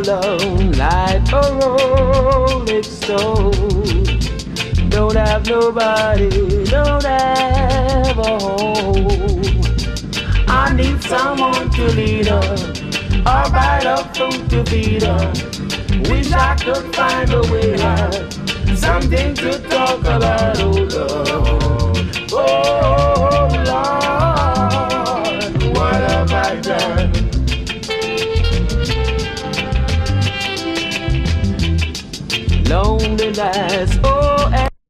alone like a rolling stone. Don't have nobody, don't have a home. I need someone to lead her, a bite of food to feed her. Wish I could find a way out, something to talk about, oh Lord, oh Lord.